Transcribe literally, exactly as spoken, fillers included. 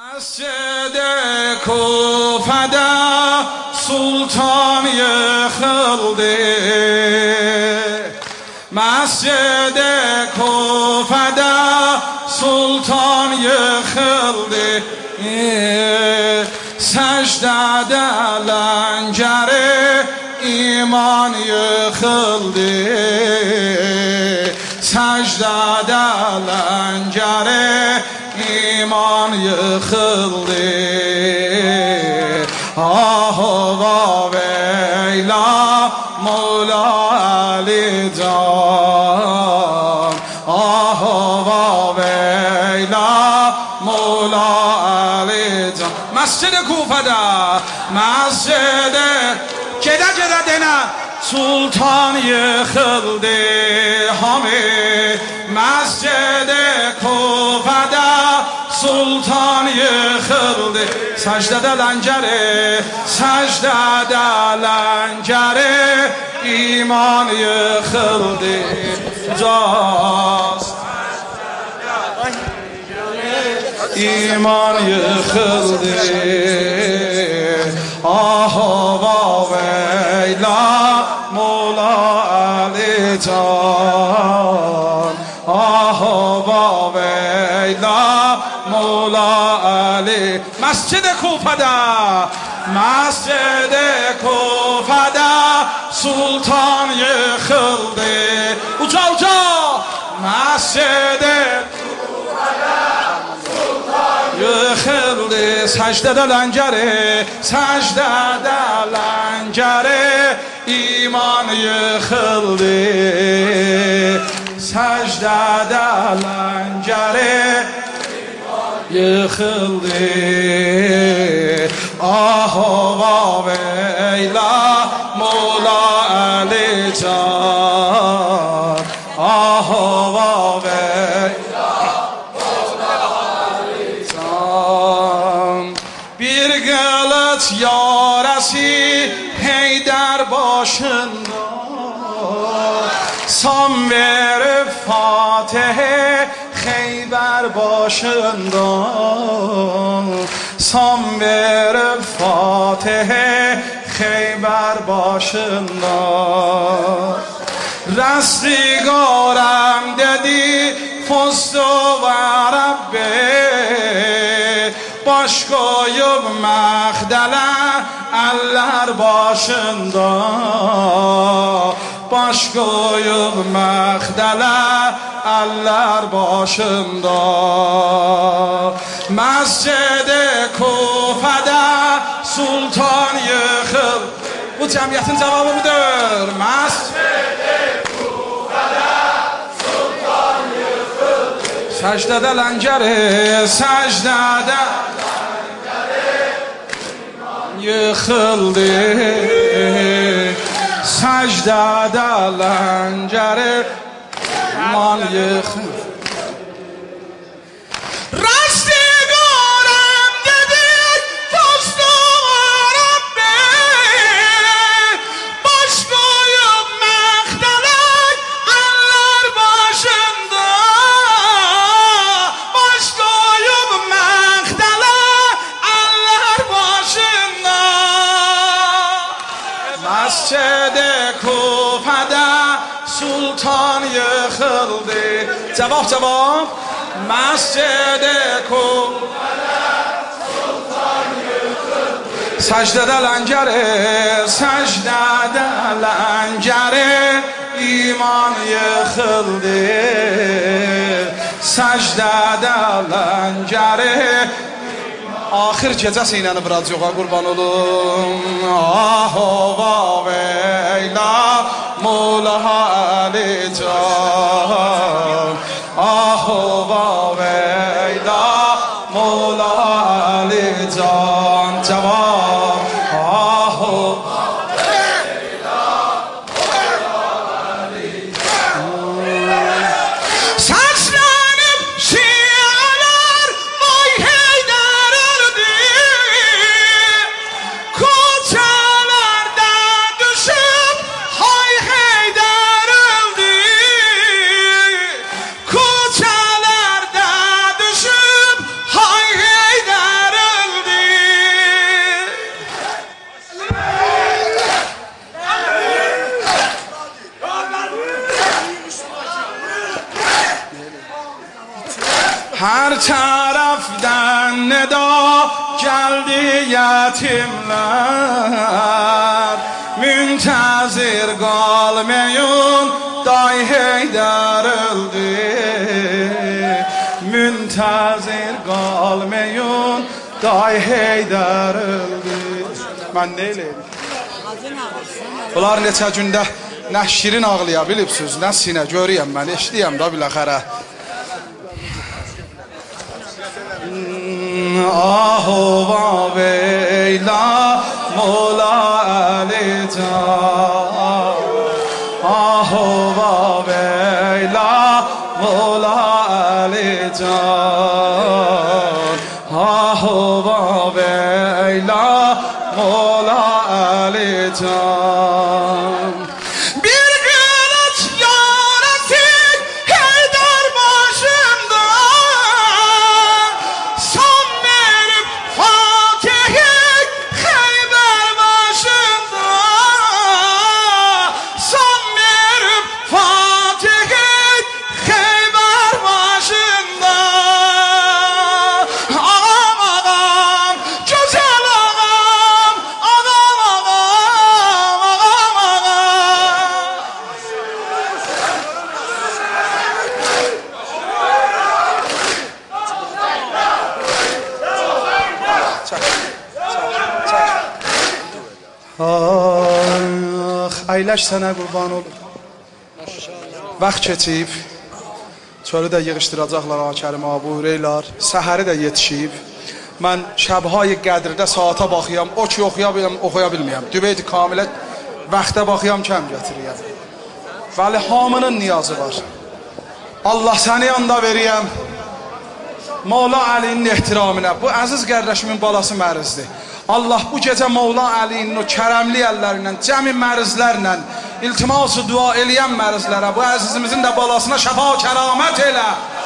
مسجد کوفه سلطان خلده مسجد کوفه سلطان خلده سجده دلنجر ایمان خلده سجده دلنجر ایمان خلده آه و ویلا مولا علی جان آه و ویلا مولا علی جان مسجد کوفه دا مسجد کده کده دینا سلطان خلده همه مسجد کوفه دا سلطان خلده سجده دلنجره سجده دلنجره ایمان خلده جاست ایمان خلده آه و ویلا مولا علی جان آه و ویلا مولا علی مسجد کوفه دا مسجد کوفه دا سلطان خلده اوجا اوجا مسجد کوفه دا سلطان خلده سجده دلنجره سجده دلنجره ایمان خلده سجده دلنجره خلده آه و ویلا مولا علی جان آه و ویلا مولا علی جان bir gelet yaresi Heydar başında Sam verip Fatih'e Kheyber başında Sam verip Fatih'e Kheyber başında Rastgارم dedi Fustu ve Rabbi Baş koyup Mağdala eller başında Baş koyup Mağdala eller başında Mescid-i Kufe'de Sultan yıkıl Bu cemiyetin cevabı budur Mescid-i Kufe'de Sultan yıkıl Secdede lenceri Secdede yıkıldı Secdede lenceri iman yıkıldı Rastgارم dedik Fustu Rabbi Baş koyup Mağdalak eller başında Baş koyup Mağdalak eller başında Mescid-i Kufe'de Sultan yıkıldı Cevap cevap Mescid-i Kufe'de Sultan yıkıldı Secdede lencere Secdede lencere iman yıkıldı Secdede lencere Ahir gecəsi ilə radioğa qurban olum Ah va veyla Mola Ali Can Ah va veyla Mola Ali Can Cevap Ah va veyla Mola Ali Can Saçlanıp şialar Vay Heydar öldü Koçalarda düşüp Hay Heydar öldü Koçalarda düşüp Hay Heydar yetimler müntazir kalmayın, Day Heydər öldü. Müntazir kalmayın, Day Heydər öldü. Mən nə eləyim? Bunlar neçə gündə nə şirin ağlaya bilibsiniz, nə sinə görəyəm mən, eşliyəm da biləxərə. Ahova veyla Mola Ali Can, Ahova veyla Mola Ali Can, Ahova veyla Mola Ali Can. Bir kılıç yarası Heydər başımda, son verip Fatih'i Xeybər başında, son verip Fatih'i Xeybər başında. Ağam ağam, güzel ağam, ağam ağam, ağam ağam. Ah, əyləş sənə qurban olur. Vaxt keçib, çölü də yığışdıracaqlar Kərim Abu Hüreylər, səhəri də yetişib. Mən şəbhay qədrdə saata baxıyam, o ki oxuya bilməyəm, oxuya bilməyəm. Dübeyd kamilə vaxta baxıyam, kəm gətiriyəm. Vəli hamının niyazı var. Allah səni yanda veriyəm. Mola Əlinin ehtiramına. Bu əziz qardaşımın balası mərizdir. Allah bu gecə Mola Əlinin o kərəmli əllərindən, cəmi mərizlərlə, iltiması dua eləyən mərizlərə, bu əzizimizin də balasına şəfa kəramət elə.